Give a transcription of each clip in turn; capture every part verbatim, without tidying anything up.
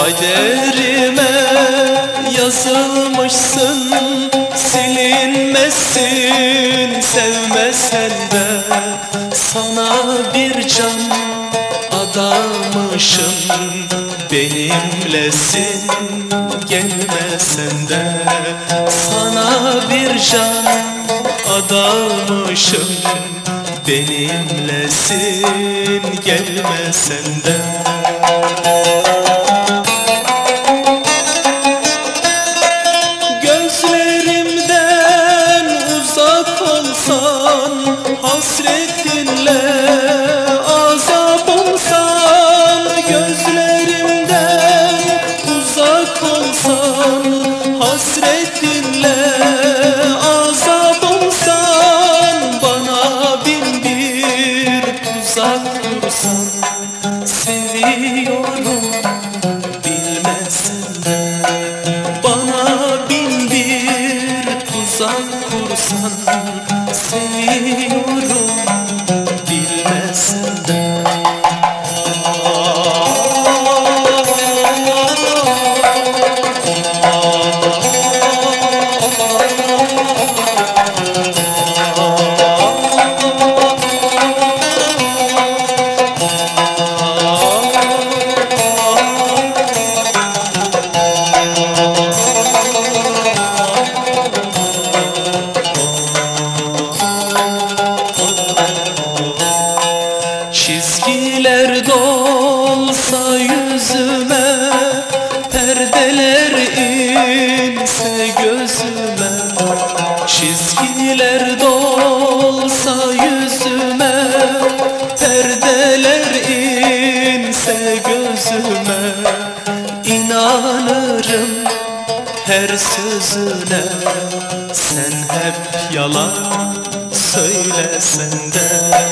Kaderime yazılmışsın, silinmezsin. Sevmesen de sana bir can adamışım. Benimlesin, gelmesen de sana bir can adamışım. Benimlesin, gelmesen de. Gözlerimden uzak olsan, hasretinle azap olsan. Gözlerimden uzak olsan, hasretinle azap olsan. Bana bin bir tuzak kursan, seviyorum bilmesen de. Bana bin bir tuzak kursan, seviyorum bilmesen de. Çizgiler dolsa yüzüme, perdeler inse gözüme. Çizgiler dolsa yüzüme, perdeler inse gözüme. İnanırım her sözüne, sen hep yalan söylesen de.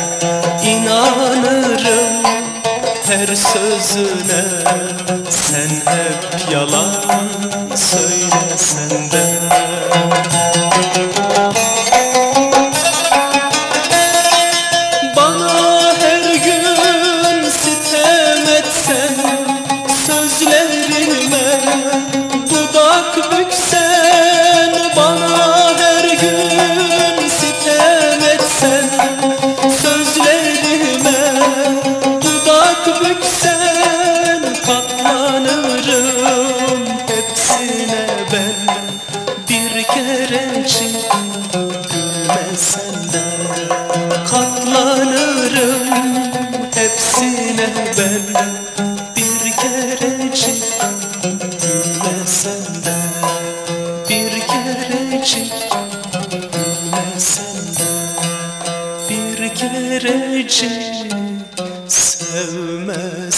İnanırım her sözüne, sen hep yalan söylesen de. Bana her gün sitem etsen, sözlerime dudak büksen. Bana her gün sitem etsen, sözlerime dudak büksen. Katlanırım hepsine ben, bir kerecik gülmesen de. Katlanırım hepsine ben, bir kerecik gülmesen de. Bir kerecik gülmesen de, bir kerecik sevme.